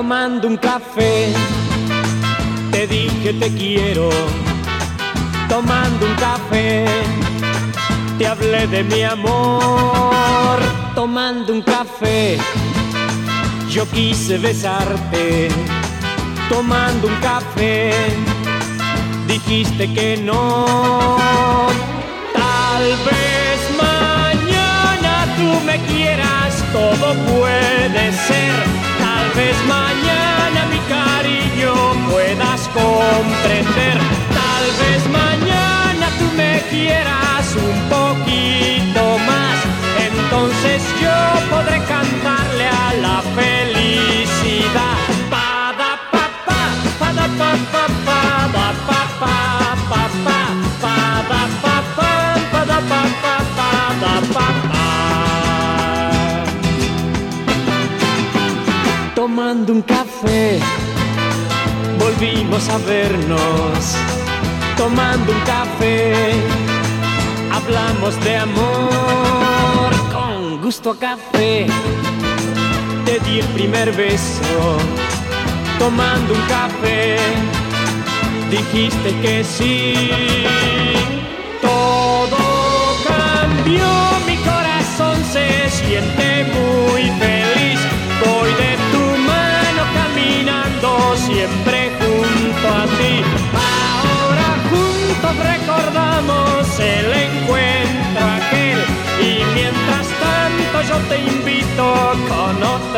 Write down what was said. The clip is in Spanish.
tomando un café, te dije te quiero, tomando un café, te hablé de mi amor, tomando un café, yo quise besarte, tomando un café, dijiste que no. Tal vez mañana tú me quieras, todo puede ser. Tal vez mañana mi cariño puedas comprender. Tal vez mañana tú me quieras un poquito más. Entonces yo podré cantarle a la felicidad. Pada pa pa, pada pa pa, pada pa pa, pa pa, pada pa pa, pada pa pa, pada pa pa. Tomando un café, volvimos a vernos. Tomando un café, hablamos de amor. Con gusto a café, te di el primer beso. Tomando un café, dijiste que sí. Todo cambió, mi corazón se siente muy feliz. Voy de tu mano caminando siempre junto a ti. Ahora juntos recordamos el encuentro aquel. Y mientras tanto yo te invito con otro